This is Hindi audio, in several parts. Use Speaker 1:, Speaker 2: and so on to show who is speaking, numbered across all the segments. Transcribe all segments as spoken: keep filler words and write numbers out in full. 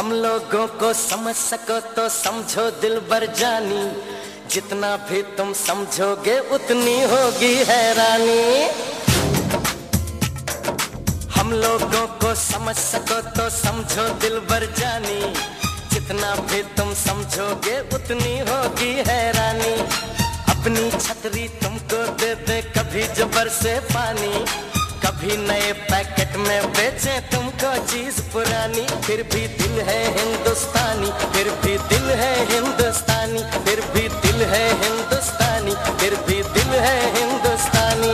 Speaker 1: हम लोगों को समझ सको तो समझो दिलबर जानी, जितना भी तुम समझोगे उतनी होगी हैरानी। हम लोगों को समझ सको तो समझो दिलबर जानी, जितना भी तुम समझोगे उतनी होगी हैरानी। अपनी छतरी तुमको दे दे कभी जबर से पानी, कभी नए पैकेट में बेचे तुमको चीज पुरानी। फिर भी दिल है हिंदुस्तानी, फिर भी दिल है हिंदुस्तानी, फिर भी दिल है हिंदुस्तानी, फिर भी दिल है हिंदुस्तानी।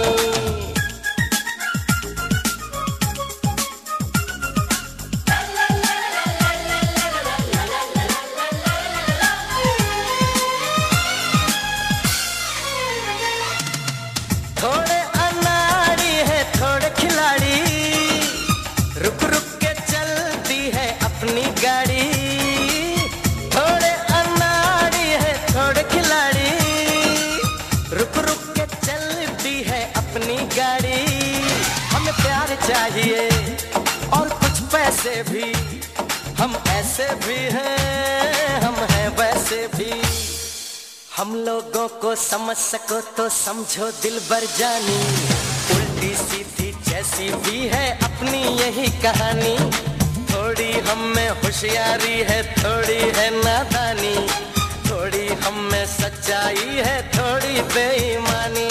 Speaker 1: थोड़े अनाड़ी है थोड़े खिलाड़ी, रुक रुक के चलती है अपनी गाड़ी। थोड़े अनाड़ी है थोड़े खिलाड़ी, रुक रुक के चलती है अपनी गाड़ी। हमें प्यार चाहिए और कुछ पैसे भी, हम ऐसे भी हैं हम हैं वैसे भी। हम लोगों को समझ सको तो समझो दिलबर जानी, उल्टी सीधी जैसी भी है अपनी यही कहानी। थोड़ी हम में होशियारी है थोड़ी है नादानी, थोड़ी हम में सच्चाई है थोड़ी बेईमानी।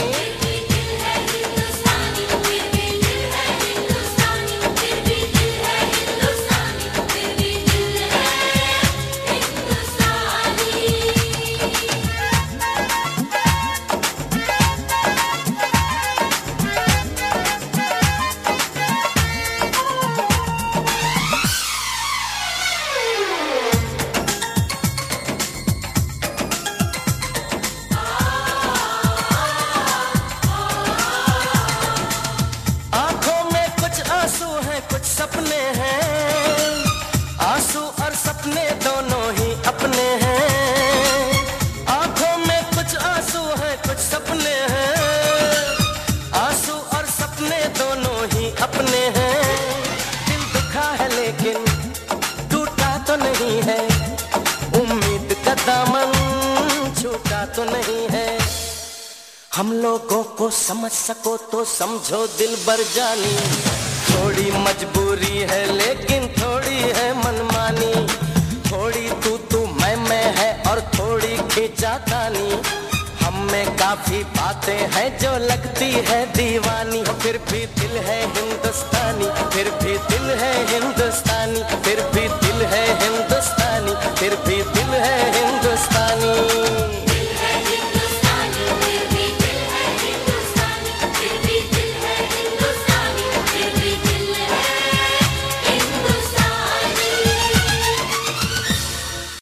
Speaker 1: कुछ सपने हैं, आंसू और सपने दोनों ही अपने हैं। आंखों में कुछ आंसू हैं कुछ सपने हैं, आंसू और सपने दोनों ही अपने हैं। दिल दुखा है लेकिन टूटा तो नहीं है, उम्मीद का दामन छूटा तो नहीं है। हम लोगों को समझ सको तो समझो दिलबर जानी, थोड़ी मजबूरी है लेकिन थोड़ी है मनमानी। थोड़ी तू तू मैं मैं है और थोड़ी खींचातानी, हम में काफी बातें हैं जो लगती है दीवानी। फिर भी दिल है हिंदुस्तानी, फिर भी दिल है हिंदुस्तानी,